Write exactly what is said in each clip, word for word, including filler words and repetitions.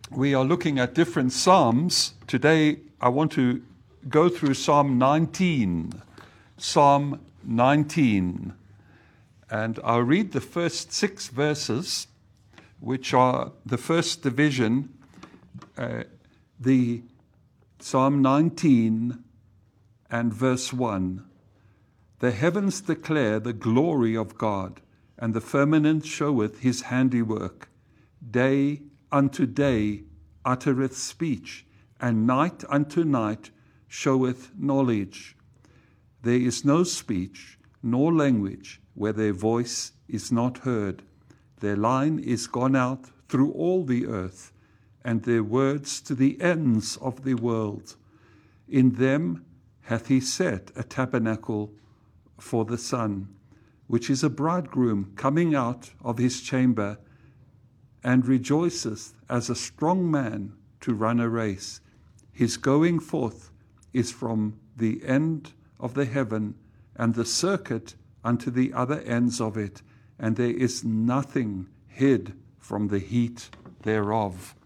we are looking at different Psalms. Today, I want to go through Psalm nineteen. Psalm nineteen. And I'll read the first six verses, which are the first division, uh, the Psalm nineteen and verse one. The heavens declare the glory of God, and the firmament showeth his handiwork. Day unto day uttereth speech, and night unto night showeth knowledge. There is no speech nor language where their voice is not heard. Their line is gone out through all the earth, and their words to the ends of the world. In them hath he set a tabernacle for the sun, which is a bridegroom coming out of his chamber, and rejoiceth as a strong man to run a race. His going forth is from the end of the heaven, and the circuit unto the other ends of it, and there is nothing hid from the heat thereof.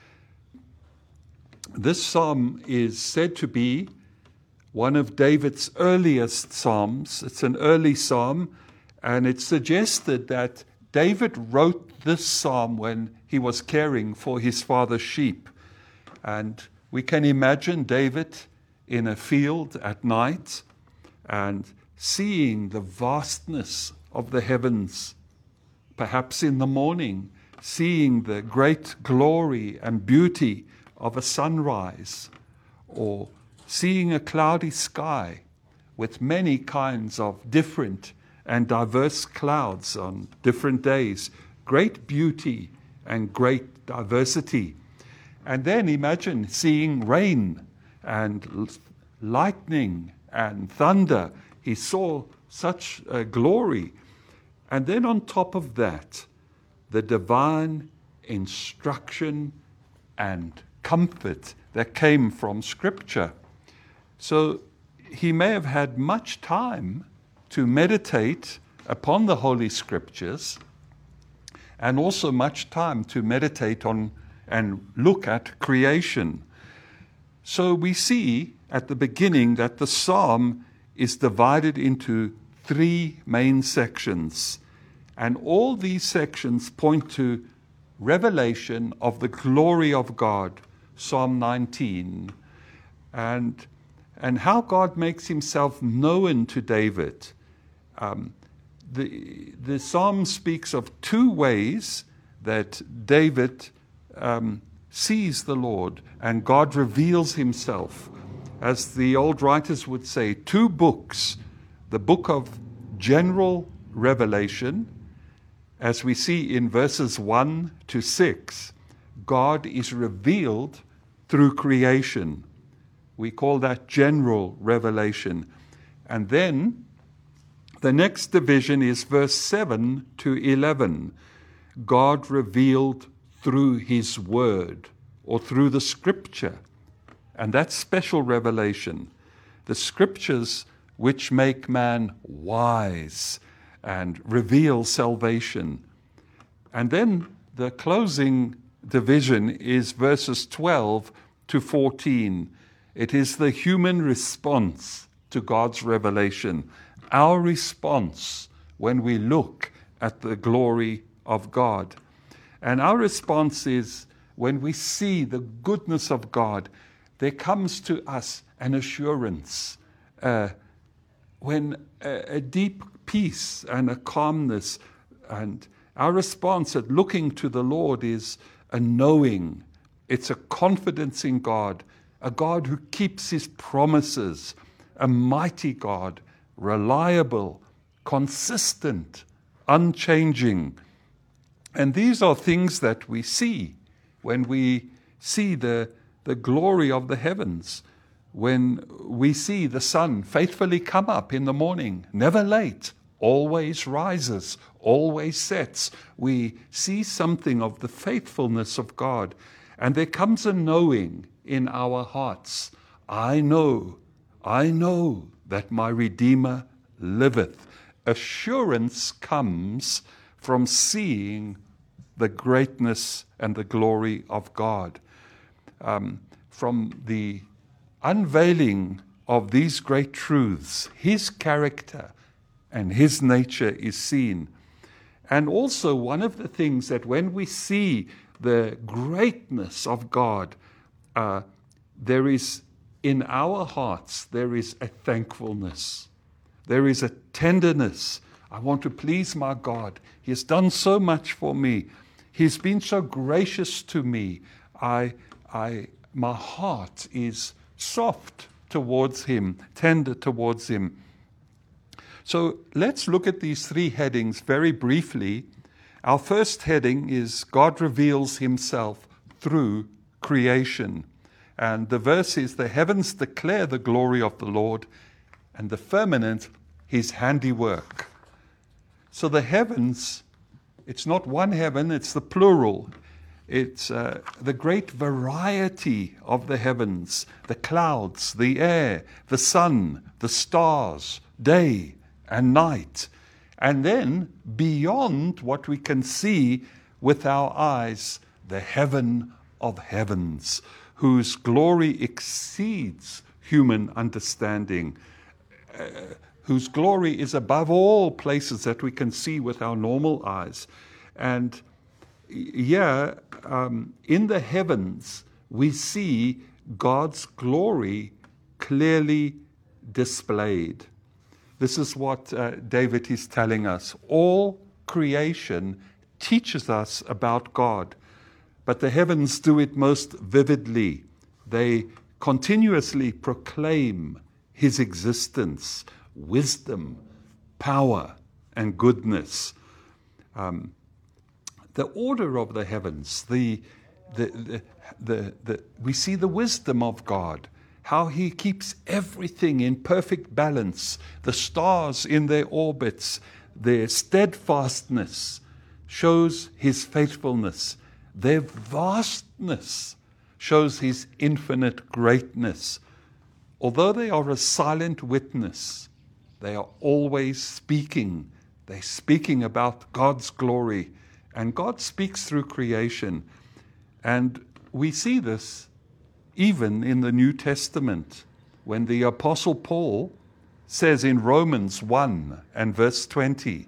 This psalm is said to be one of David's earliest psalms. It's an early psalm, and it's suggested that David wrote this psalm when he was caring for his father's sheep. And we can imagine David in a field at night and seeing the vastness of the heavens, perhaps in the morning, seeing the great glory and beauty of a sunrise, or seeing a cloudy sky with many kinds of different and diverse clouds on different days, great beauty and great diversity. And then imagine seeing rain and lightning and thunder. He saw such uh, glory. And then on top of that, the divine instruction and comfort that came from Scripture. So he may have had much time to meditate upon the Holy Scriptures, and also much time to meditate on and look at creation. So we see at the beginning that the psalm is divided into three main sections, and all these sections point to revelation of the glory of God, Psalm nineteen, and and how God makes himself known to David. Um, the, the psalm speaks of two ways that David um, sees the Lord, and God reveals himself. As the old writers would say, two books: the book of general revelation, as we see in verses one to six, God is revealed through creation. We call that general revelation. And then the next division is verse seven to eleven. God revealed through his word, or through the Scripture. And that's special revelation. The Scriptures which make man wise and reveal salvation. And then the closing division is verses twelve to fourteen. It is the human response to God's revelation, our response when we look at the glory of God. And our response is, when we see the goodness of God, there comes to us an assurance, uh, when a, a deep peace and a calmness, and our response at looking to the Lord is a knowing. It's a confidence in God, a God who keeps his promises, a mighty God, reliable, consistent, unchanging. And these are things that we see when we see the, the glory of the heavens, when we see the sun faithfully come up in the morning, never late, always rises, always sets. We see something of the faithfulness of God. And there comes a knowing in our hearts. I know, I know that my Redeemer liveth. Assurance comes from seeing the greatness and the glory of God. Um, from the unveiling of these great truths, his character and his nature is seen. And also one of the things that when we see the greatness of God, uh, there is in our hearts, there is a thankfulness. There is a tenderness. I want to please my God. He has done so much for me. He's been so gracious to me. I, I, my heart is soft towards him, tender towards him. So let's look at these three headings very briefly. Our first heading is God reveals himself through creation. And the verse is, the heavens declare the glory of the Lord, and the firmament his handiwork. So the heavens, it's not one heaven, it's the plural. It's uh, the great variety of the heavens, the clouds, the air, the sun, the stars, day and night. And then beyond what we can see with our eyes, the heaven of heavens, whose glory exceeds human understanding, uh, whose glory is above all places that we can see with our normal eyes. And yeah, um, in the heavens, we see God's glory clearly displayed. This is what uh, David is telling us. All creation teaches us about God, but the heavens do it most vividly. They continuously proclaim his existence, wisdom, power, and goodness. Um, the order of the heavens, the, the, the, the, the, we see the wisdom of God, how he keeps everything in perfect balance, the stars in their orbits, their steadfastness shows his faithfulness, their vastness shows his infinite greatness. Although they are a silent witness, they are always speaking. They're speaking about God's glory. And God speaks through creation. And we see this even in the New Testament, when the Apostle Paul says in Romans one and verse twenty,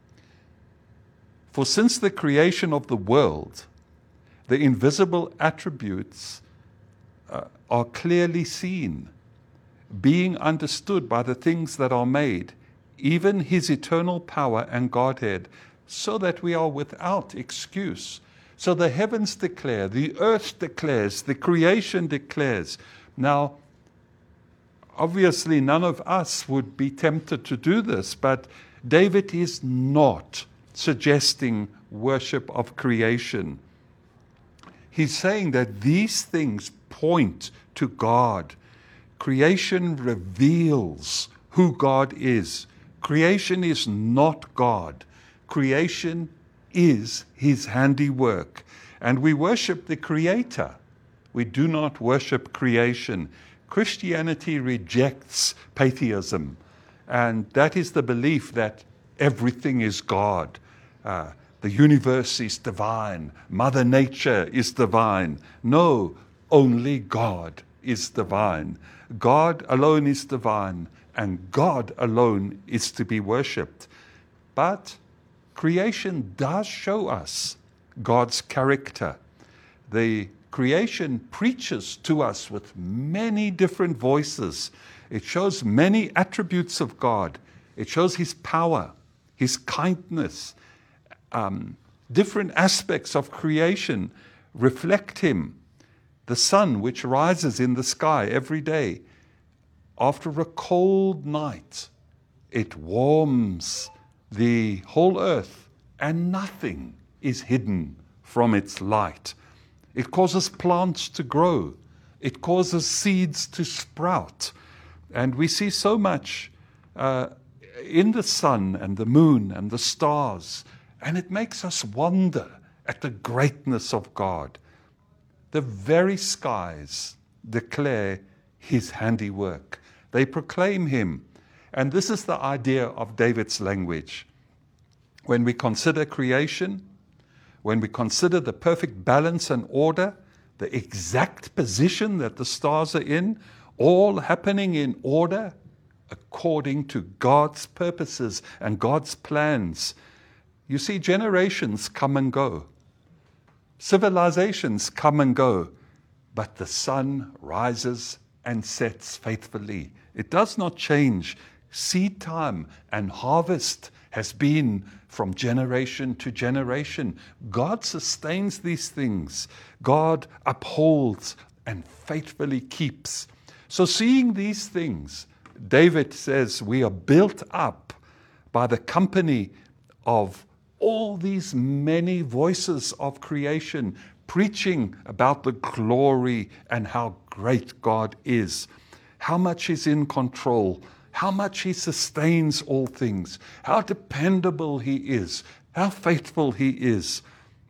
"For since the creation of the world, the invisible attributes uh, are clearly seen, being understood by the things that are made, even his eternal power and Godhead, so that we are without excuse." So the heavens declare, the earth declares, the creation declares. Now, obviously none of us would be tempted to do this, but David is not suggesting worship of creation. He's saying that these things point to God. Creation reveals who God is. Creation is not God. Creation is his handiwork. And we worship the Creator. We do not worship creation. Christianity rejects pantheism. And that is the belief that everything is God. Uh, the universe is divine. Mother Nature is divine. No, only God is divine. God alone is divine, and God alone is to be worshipped. But creation does show us God's character. The creation preaches to us with many different voices. It shows many attributes of God. It shows his power, his kindness. Um, different aspects of creation reflect him. The sun, which rises in the sky every day, after a cold night, it warms the whole earth, and nothing is hidden from its light. It causes plants to grow. It causes seeds to sprout. And we see so much uh, in the sun and the moon and the stars, and it makes us wonder at the greatness of God. The very skies declare his handiwork. They proclaim him. And this is the idea of David's language. When we consider creation, when we consider the perfect balance and order, the exact position that the stars are in, all happening in order according to God's purposes and God's plans. You see, generations come and go. Civilizations come and go. But the sun rises and sets faithfully. It does not change. Seed time and harvest has been from generation to generation. God sustains these things. God upholds and faithfully keeps. So seeing these things, David says we are built up by the company of all these many voices of creation preaching about the glory and how great God is, how much He's in control, how much He sustains all things, how dependable He is, how faithful He is.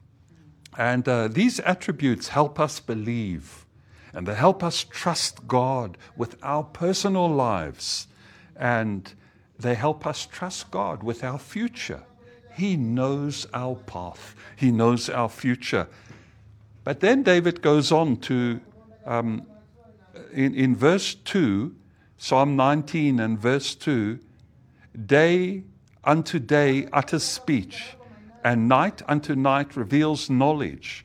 And uh, these attributes help us believe, and they help us trust God with our personal lives, and they help us trust God with our future. He knows our path. He knows our future. But then David goes on to, um, in, in verse two, Psalm nineteen and verse two, day unto day utters speech, and night unto night reveals knowledge.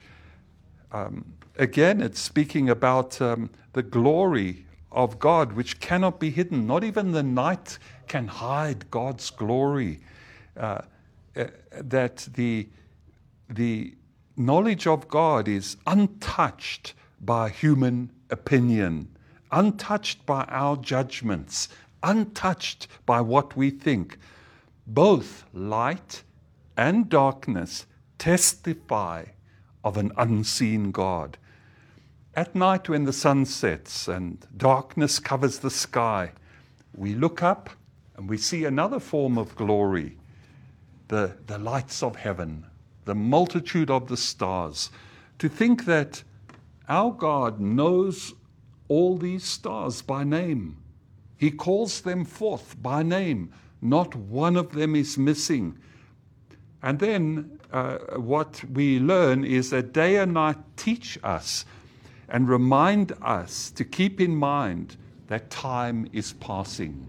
Um, again, it's speaking about um, the glory of God, which cannot be hidden. Not even the night can hide God's glory. Uh, uh, that the the knowledge of God is untouched by human opinion, untouched by our judgments, untouched by what we think. Both light and darkness testify of an unseen God. At night when the sun sets and darkness covers the sky, we look up and we see another form of glory, the, the lights of heaven, the multitude of the stars. To think that our God knows all these stars by name. He calls them forth by name. Not one of them is missing. And then uh, what we learn is that day and night teach us and remind us to keep in mind that time is passing.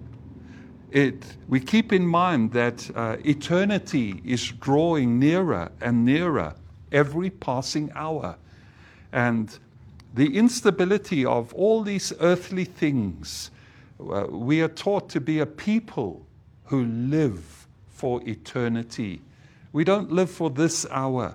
It, we keep in mind that uh, eternity is drawing nearer and nearer every passing hour. And the instability of all these earthly things, uh, we are taught to be a people who live for eternity. We don't live for this hour.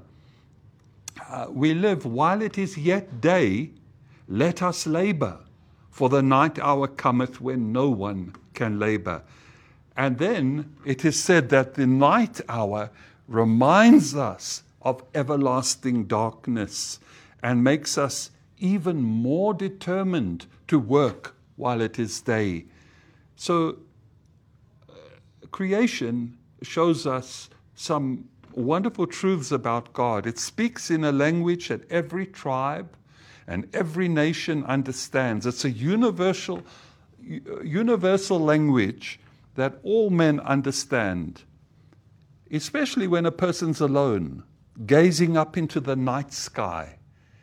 Uh, we live while it is yet day, let us labor, for the night hour cometh when no one can labor. And then it is said that the night hour reminds us of everlasting darkness and makes us even more determined to work while it is day. So uh, creation shows us some wonderful truths about God. It speaks in a language that every tribe and every nation understands. It's a universal, universal language that all men understand, especially when a person's alone, gazing up into the night sky,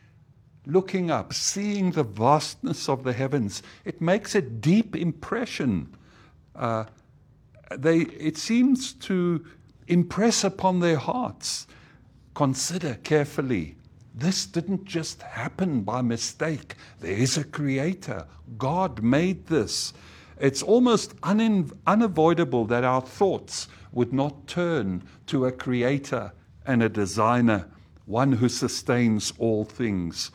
looking up, seeing the vastness of the heavens. It makes a deep impression. Uh, they, it seems to impress upon their hearts. Consider carefully. This didn't just happen by mistake. There is a creator. God made this. It's almost un- unavoidable that our thoughts would not turn to a creator and a designer, one who sustains all things.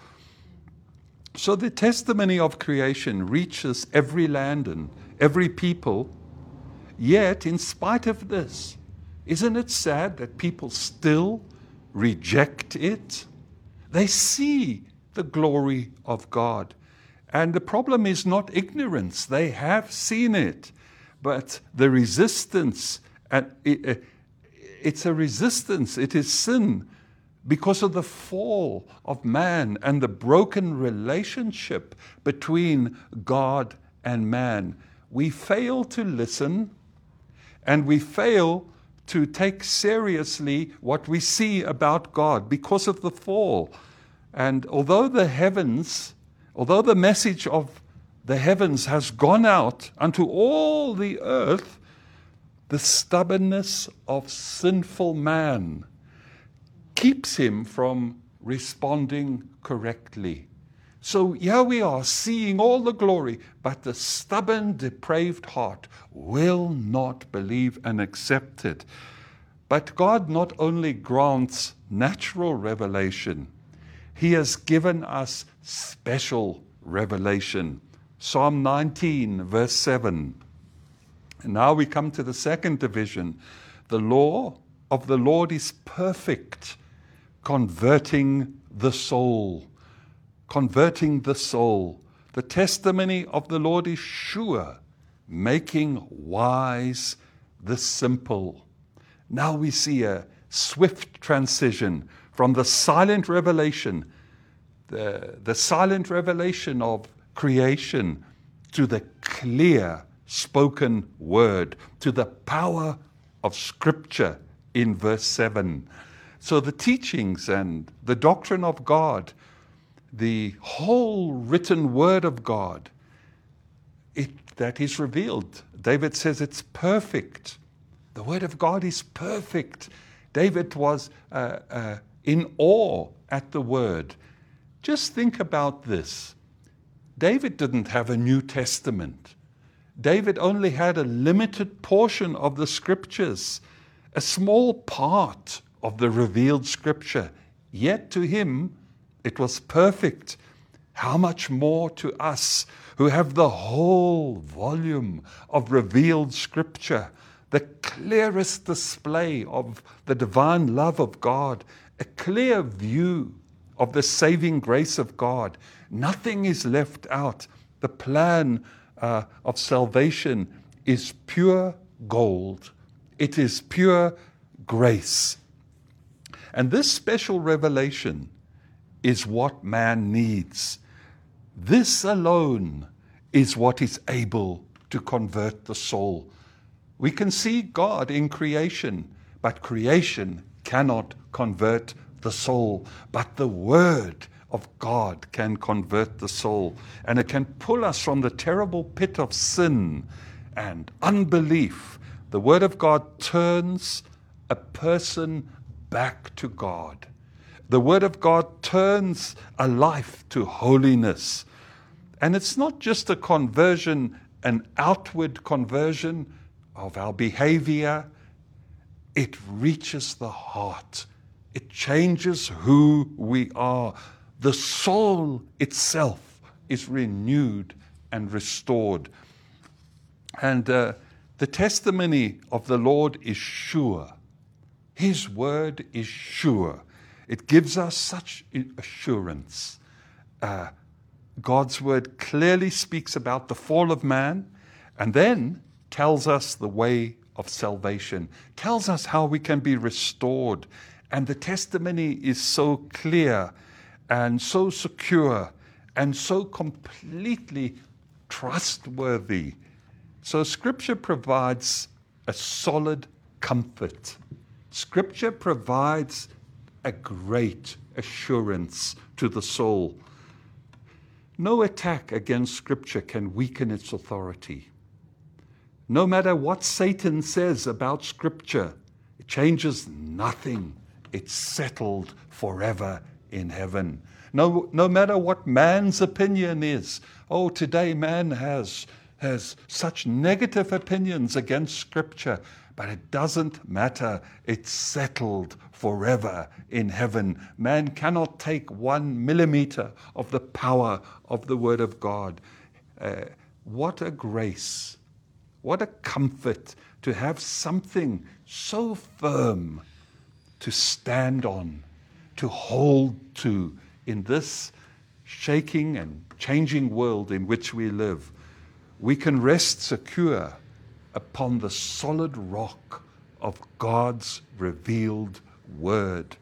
So the testimony of creation reaches every land and every people. Yet, in spite of this, isn't it sad that people still reject it? They see the glory of God. And the problem is not ignorance. They have seen it. But the resistance, and it, it's a resistance, it is sin because of the fall of man and the broken relationship between God and man. We fail to listen, and we fail to take seriously what we see about God because of the fall. And although the heavens, although the message of the heavens has gone out unto all the earth, the stubbornness of sinful man keeps him from responding correctly. So here we are seeing all the glory, but the stubborn, depraved heart will not believe and accept it. But God not only grants natural revelation, He has given us special revelation. Psalm nineteen, verse seven. And now we come to the second division. The law of the Lord is perfect, converting the soul. Converting the soul. The testimony of the Lord is sure, making wise the simple. Now we see a swift transition from the silent revelation, the, the silent revelation of creation, to the clear spoken word, to the power of Scripture in verse seven. So the teachings and the doctrine of God, the whole written word of God, it that is revealed. David says it's perfect. The word of God is perfect. David was uh, uh, in awe at the word. Just think about this. David didn't have a New Testament. David only had a limited portion of the Scriptures, a small part of the revealed Scripture. Yet to him, it was perfect. How much more to us who have the whole volume of revealed Scripture, the clearest display of the divine love of God, a clear view of the saving grace of God. Nothing is left out. The plan uh, of salvation is pure gold. It is pure grace. And this special revelation is what man needs. This alone is what is able to convert the soul. We can see God in creation, but creation cannot convert the soul. But the Word of God can convert the soul, and it can pull us from the terrible pit of sin and unbelief. The Word of God turns a person back to God. The Word of God turns a life to holiness. And it's not just a conversion, an outward conversion of our behavior. It reaches the heart. It changes who we are. The soul itself is renewed and restored. And uh, the testimony of the Lord is sure. His word is sure. It gives us such assurance. Uh, God's word clearly speaks about the fall of man, and then tells us the way of salvation, tells us how we can be restored. And the testimony is so clear and so secure and so completely trustworthy. So Scripture provides a solid comfort. Scripture provides a great assurance to the soul. No attack against Scripture can weaken its authority. No matter what Satan says about Scripture, it changes nothing. It's settled forever in heaven. No, no matter what man's opinion is. Oh, today man has, has such negative opinions against Scripture. But it doesn't matter. It's settled forever in heaven. Man cannot take one millimeter of the power of the Word of God. Uh, what a grace. What a comfort to have something so firm to stand on, to hold to in this shaking and changing world in which we live. We can rest secure upon the solid rock of God's revealed word.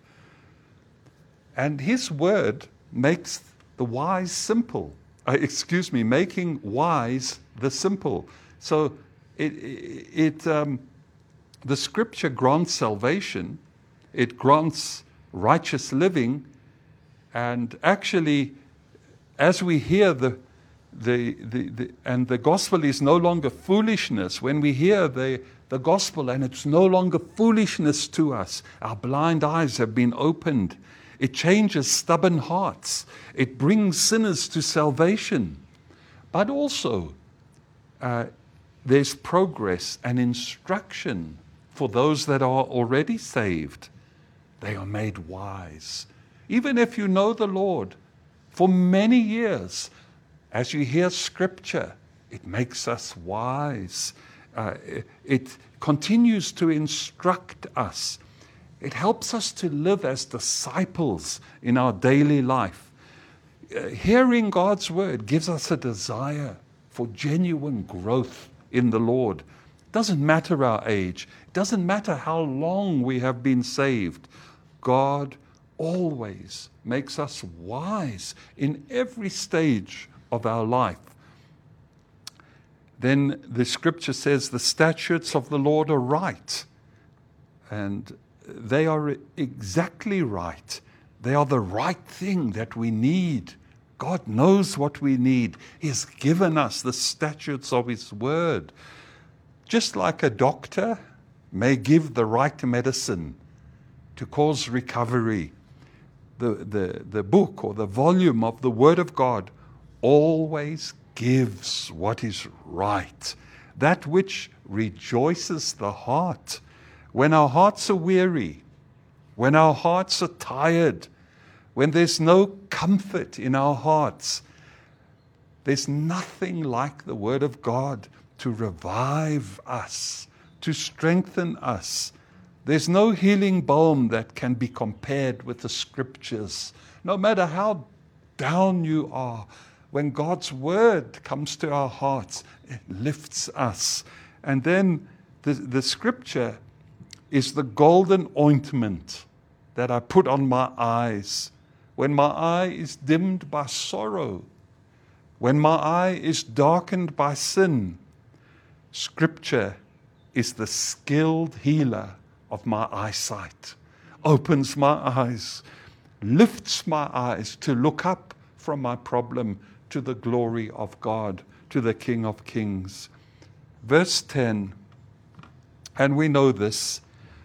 And His word makes the wise simple. Uh, excuse me, making wise the simple. So it, it, um, the Scripture grants salvation, it grants righteous living, and actually, as we hear the the the, the and the gospel is no longer foolishness. When we hear the the gospel and it's no longer foolishness to us, our blind eyes have been opened. It changes stubborn hearts. It brings sinners to salvation. But also, uh, there's progress and instruction for those that are already saved. They are made wise. Even if you know the Lord for many years, as you hear Scripture, it makes us wise. Uh, it, it continues to instruct us. It helps us to live as disciples in our daily life. Uh, hearing God's word gives us a desire for genuine growth in the Lord. It doesn't matter our age. It doesn't matter how long we have been saved. God always makes us wise in every stage of our life. Then the Scripture says the statutes of the Lord are right. And they are exactly right. They are the right thing that we need. God knows what we need. He has given us the statutes of His word. Just like a doctor may give the right medicine to cause recovery, the, the, the book or the volume of the Word of God always gives what is right, that which rejoices the heart. When our hearts are weary, when our hearts are tired, when there's no comfort in our hearts, there's nothing like the Word of God to revive us, to strengthen us. There's no healing balm that can be compared with the Scriptures. No matter how down you are, when God's Word comes to our hearts, it lifts us. And then the, the Scripture is the golden ointment that I put on my eyes. When my eye is dimmed by sorrow, when my eye is darkened by sin, Scripture is the skilled healer of my eyesight, opens my eyes, lifts my eyes to look up from my problem to the glory of God, to the King of Kings. Verse ten, and we know this,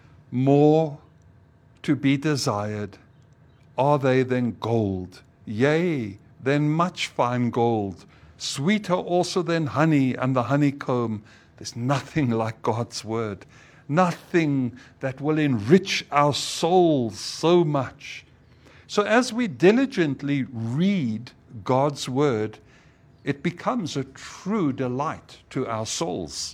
more to be desired are they than gold, yea, than much fine gold, sweeter also than honey and the honeycomb. There's nothing like God's word, nothing that will enrich our souls so much. So as we diligently read God's word, it becomes a true delight to our souls.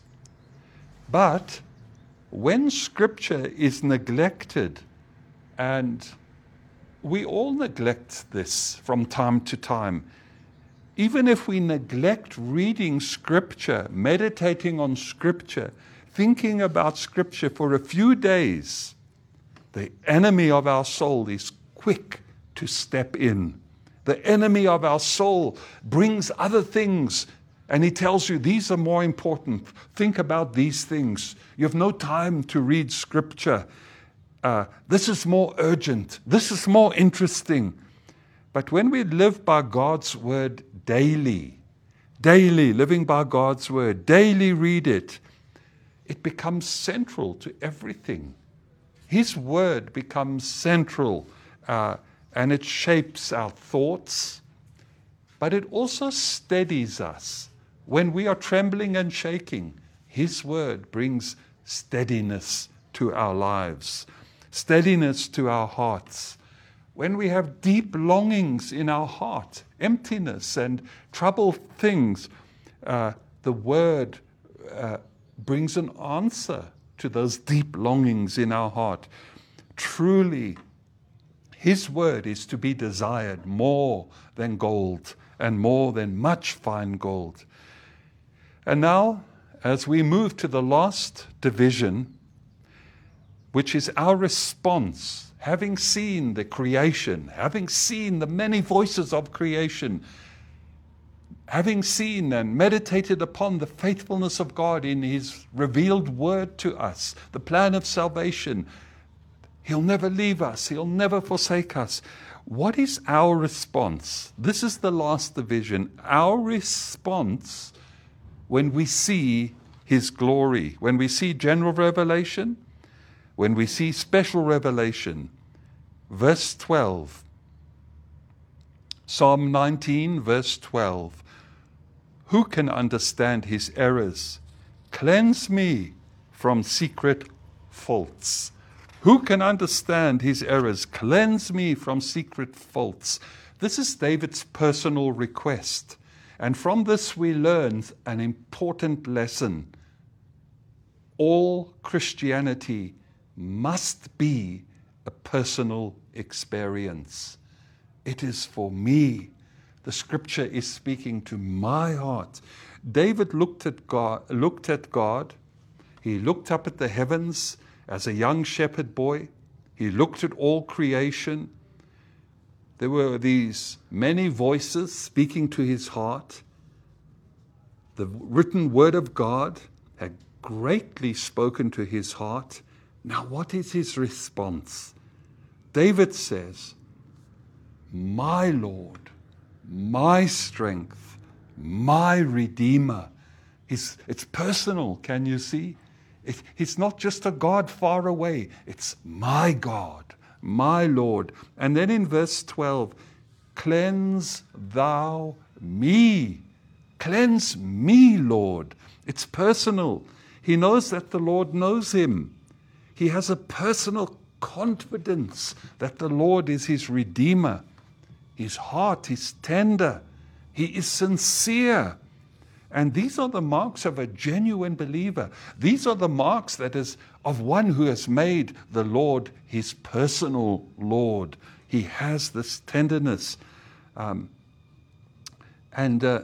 But when Scripture is neglected, and we all neglect this from time to time, even if we neglect reading Scripture, meditating on Scripture, thinking about Scripture for a few days, the enemy of our soul is quick to step in. The enemy of our soul brings other things, and he tells you, these are more important. Think about these things. You have no time to read Scripture. Uh, this is more urgent. This is more interesting. But when we live by God's word daily, daily living by God's word, daily read it, it becomes central to everything. His word becomes central, uh, and it shapes our thoughts, but it also steadies us. When we are trembling and shaking, His word brings steadiness to our lives, steadiness to our hearts. When we have deep longings in our heart, emptiness and troubled things, uh, the word uh, brings an answer to those deep longings in our heart. Truly, His word is to be desired more than gold and more than much fine gold. And now, as we move to the last division, which is our response, having seen the creation, having seen the many voices of creation, having seen and meditated upon the faithfulness of God in his revealed word to us, the plan of salvation, he'll never leave us, he'll never forsake us. What is our response? This is the last division. Our response when we see his glory, when we see general revelation, when we see special revelation. Verse twelve. Psalm nineteen, verse twelve. Who can understand his errors? Cleanse me from secret faults. Who can understand his errors? Cleanse me from secret faults. This is David's personal request. And from this we learn an important lesson. All Christianity must be a personal experience. It is for me. The scripture is speaking to my heart. David looked at God, looked at God. He looked up at the heavens as a young shepherd boy. He looked at all creation. There were these many voices speaking to his heart. The written word of God had greatly spoken to his heart. Now, what is his response? David says, my Lord, my strength, my Redeemer. It's, it's personal, can you see? It, it's not just a God far away. It's my God, my Lord. And then in verse twelve, cleanse thou me. Cleanse me, Lord. It's personal. He knows that the Lord knows him. He has a personal confidence that the Lord is his Redeemer. His heart is tender. He is sincere. And these are the marks of a genuine believer. These are the marks that is of one who has made the Lord his personal Lord. He has this tenderness. Um, and uh,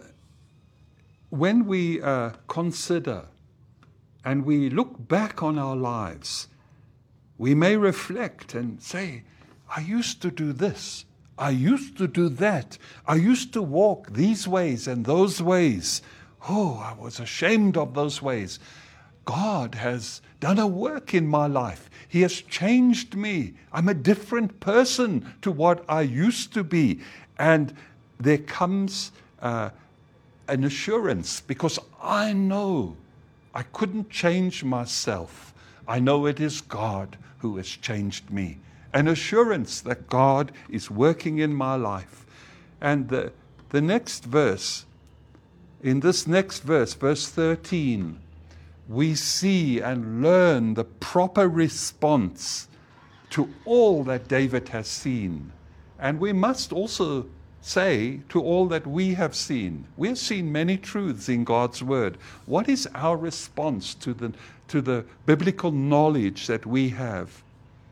when we uh, consider and we look back on our lives, we may reflect and say, I used to do this. I used to do that. I used to walk these ways and those ways. Oh, I was ashamed of those ways. God has done a work in my life. He has changed me. I'm a different person to what I used to be. And there comes uh, an assurance, because I know I couldn't change myself. I know it is God who has changed me. An assurance that God is working in my life. And the, the next verse, in this next verse, verse thirteen, we see and learn the proper response to all that David has seen. And we must also say to all that we have seen. We have seen many truths in God's word. What is our response to the, to the biblical knowledge that we have?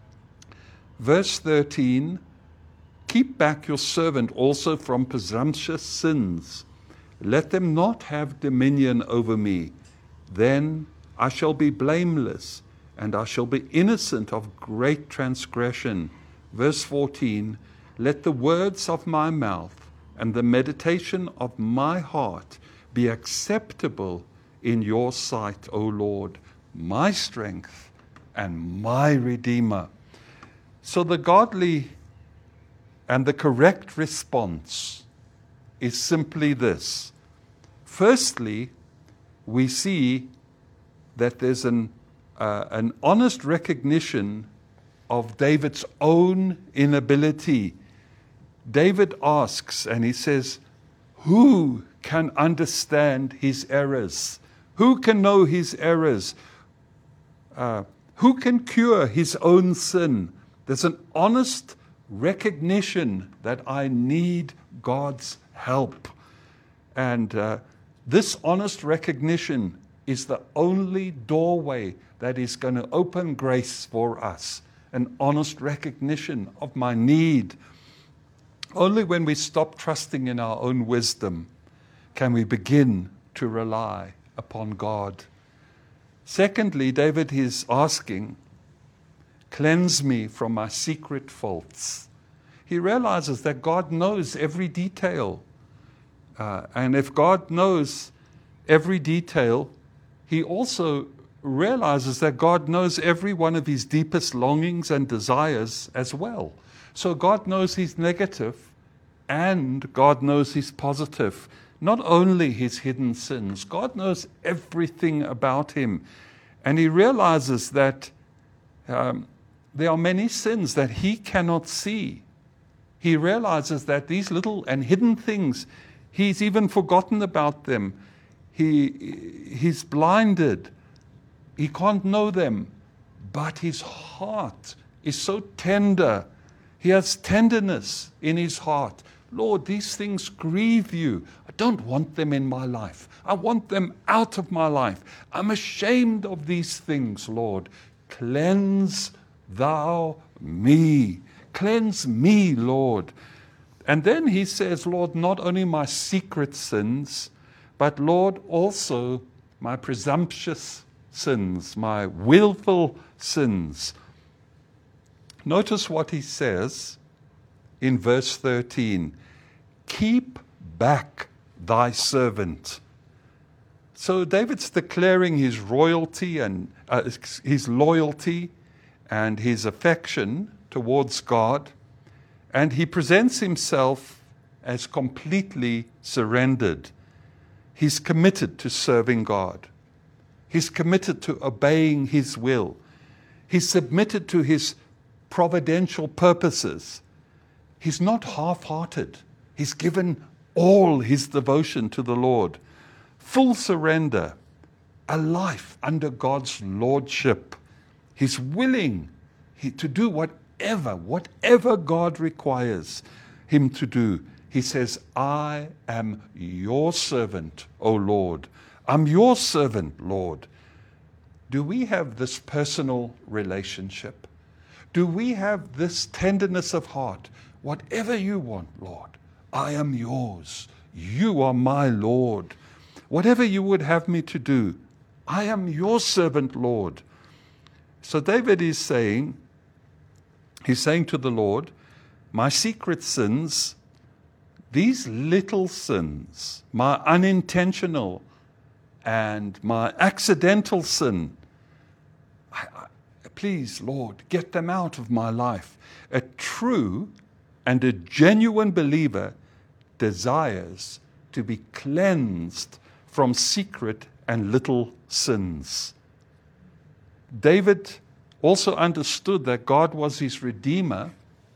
Verse thirteen, keep back your servant also from presumptuous sins. Let them not have dominion over me. Then I shall be blameless, and I shall be innocent of great transgression. Verse fourteen, let the words of my mouth and the meditation of my heart be acceptable in your sight, O Lord, my strength and my Redeemer. So the godly and the correct response is simply this. Firstly, we see that there's an, uh, an honest recognition of David's own inability. David asks, and he says, who can understand his errors? Who can know his errors? Uh, who can cure his own sin? There's an honest recognition that I need God's help. And uh, this honest recognition is the only doorway that is going to open grace for us. An honest recognition of my need. Only when we stop trusting in our own wisdom can we begin to rely upon God. Secondly, David is asking, cleanse me from my secret faults. He realizes that God knows every detail. Uh, and if God knows every detail, he also realizes that God knows every one of his deepest longings and desires as well. So God knows his negative and God knows his positive. Not only his hidden sins, God knows everything about him. And he realizes that um, there are many sins that he cannot see. He realizes that these little and hidden things, he's even forgotten about them. He, he's blinded. He can't know them. But his heart is so tender. He has tenderness in his heart. Lord, these things grieve you. I don't want them in my life. I want them out of my life. I'm ashamed of these things, Lord. Cleanse thou me. Cleanse me, Lord. And then he says, Lord, not only my secret sins, but Lord, also my presumptuous sins, my willful sins. Notice what he says in verse thirteen, keep back thy servant. So David's declaring his royalty and uh, his loyalty and his affection towards God, and he presents himself as completely surrendered. He's committed to serving God. He's committed to obeying his will. He's submitted to his providential purposes. He's not half-hearted. He's given all his devotion to the Lord. Full surrender, a life under God's lordship. He's willing to do whatever, whatever God requires him to do. He says, I am your servant, O Lord. I'm your servant, Lord. Do we have this personal relationship? Do we have this tenderness of heart? Whatever you want, Lord, I am yours. You are my Lord. Whatever you would have me to do, I am your servant, Lord. So David is saying, he's saying to the Lord, my secret sins, these little sins, my unintentional and my accidental sin, I, I, please, Lord, get them out of my life. A true and a genuine believer desires to be cleansed from secret and little sins. David also understood that God was his redeemer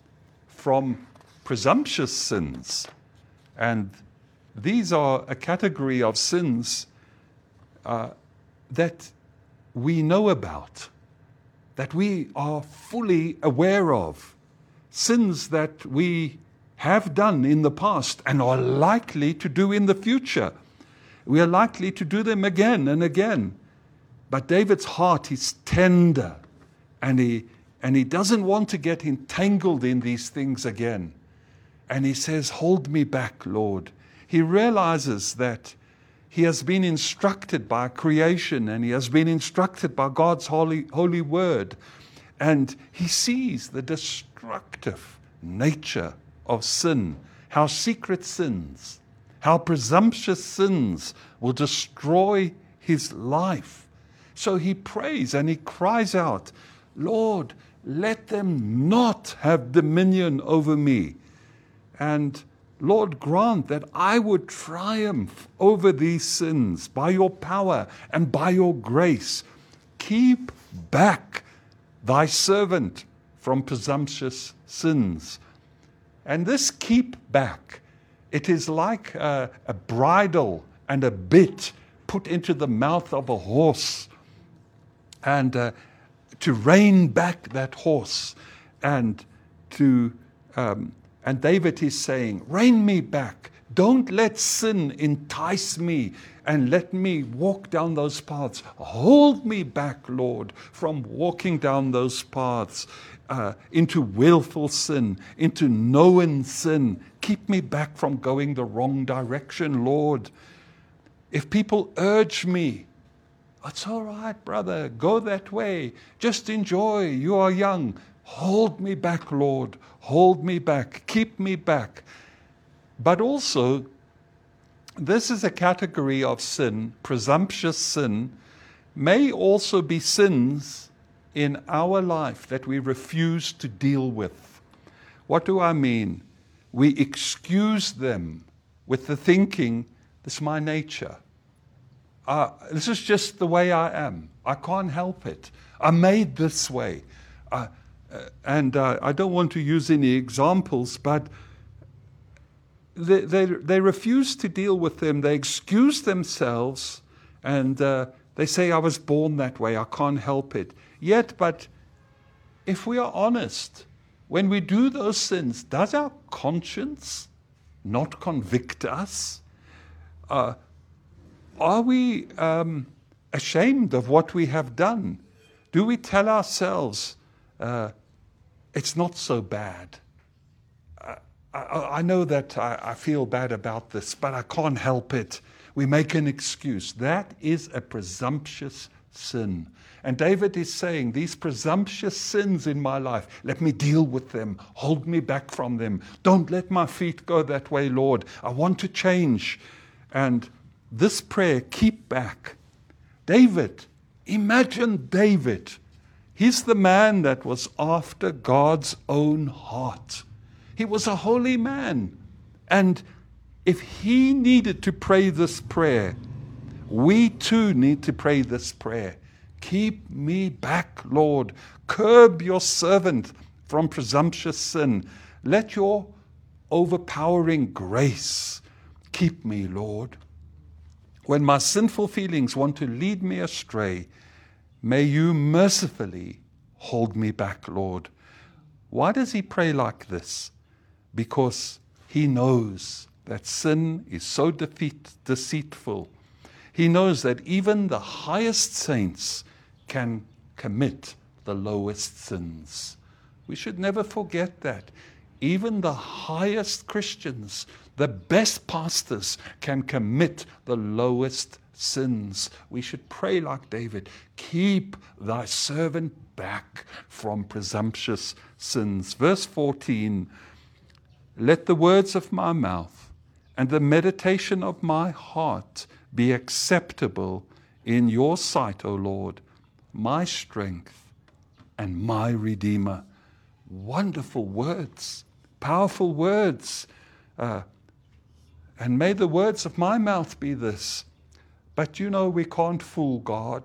from presumptuous sins. And these are a category of sins uh, that we know about, that we are fully aware of. Sins that we have done in the past and are likely to do in the future. We are likely to do them again and again. But David's heart is tender, and he, and he doesn't want to get entangled in these things again. And he says, hold me back, Lord. He realizes that he has been instructed by creation, and he has been instructed by God's holy, holy word. And he sees the destructive nature of sin, how secret sins, how presumptuous sins will destroy his life. So he prays and he cries out, Lord, let them not have dominion over me. And Lord, grant that I would triumph over these sins by your power and by your grace. Keep back thy servant from presumptuous sins. And this keep back, it is like a, a bridle and a bit put into the mouth of a horse, and uh, to rein back that horse, and to um, and David is saying, rein me back. Don't let sin entice me and let me walk down those paths. Hold me back, Lord, from walking down those paths uh, into willful sin, into known sin. Keep me back from going the wrong direction, Lord. If people urge me, it's all right, brother, go that way. Just enjoy. You are young. Hold me back, Lord. Hold me back. Keep me back. But also, this is a category of sin, presumptuous sin, may also be sins in our life that we refuse to deal with. What do I mean? We excuse them with the thinking, this is my nature. Uh, this is just the way I am. I can't help it. I'm made this way. Uh, uh, and uh, I don't want to use any examples, but they, they, they refuse to deal with them. They excuse themselves, and uh, they say, I was born that way. I can't help it. Yet, but if we are honest, when we do those sins, does our conscience not convict us? Uh, are we um, ashamed of what we have done? Do we tell ourselves, uh, it's not so bad? Uh, I, I know that I, I feel bad about this, but I can't help it. We make an excuse. That is a presumptuous sin. And David is saying, these presumptuous sins in my life, let me deal with them. Hold me back from them. Don't let my feet go that way, Lord. I want to change. And this prayer, keep back. David, imagine David. He's the man that was after God's own heart. He was a holy man. And if he needed to pray this prayer, we too need to pray this prayer. Keep me back, Lord. Curb your servant from presumptuous sin. Let your overpowering grace keep me, Lord. When my sinful feelings want to lead me astray, may you mercifully hold me back, Lord. Why does he pray like this? Because he knows that sin is so defeat, deceitful. He knows that even the highest saints can commit the lowest sins. We should never forget that. Even the highest Christians, the best pastors, can commit the lowest sins. We should pray like David, keep thy servant back from presumptuous sins. Verse fourteen, let the words of my mouth and the meditation of my heart be acceptable in your sight, O Lord, my strength and my Redeemer. Wonderful words, powerful words. Uh, and may the words of my mouth be this. But you know, we can't fool God.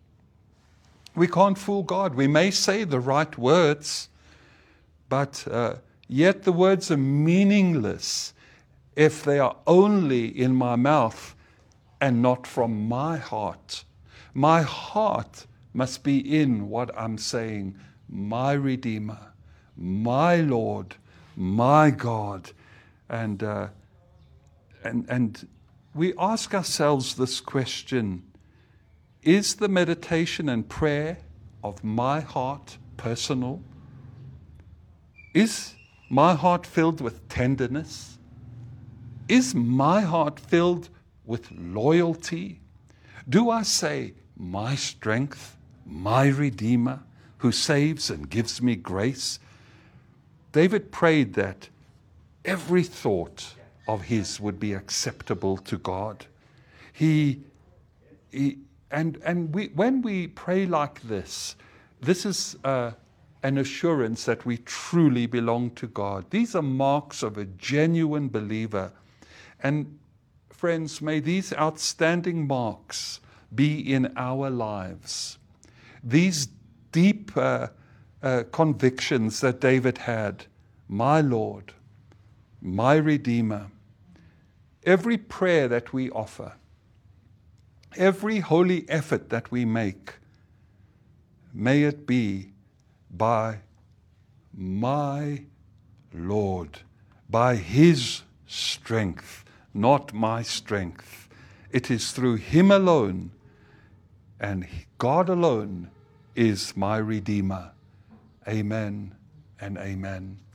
We can't fool God. We may say the right words, but uh, yet the words are meaningless if they are only in my mouth and not from my heart. My heart must be in what I'm saying. My Redeemer, my Lord, my God. And, uh, and, and we ask ourselves this question, is the meditation and prayer of my heart personal? Is my heart filled with tenderness? Is my heart filled with loyalty? Do I say, my strength, my Redeemer, who saves and gives me grace? David prayed that every thought of his would be acceptable to God. He, he and and we when we pray like this, this is uh, an assurance that we truly belong to God. These are marks of a genuine believer. And friends, may these outstanding marks be in our lives. These deep uh, uh, convictions that David had, my Lord, my Redeemer. Every prayer that we offer, every holy effort that we make, may it be by my Lord, by his strength, not my strength. It is through him alone, and God alone is my Redeemer. Amen and amen.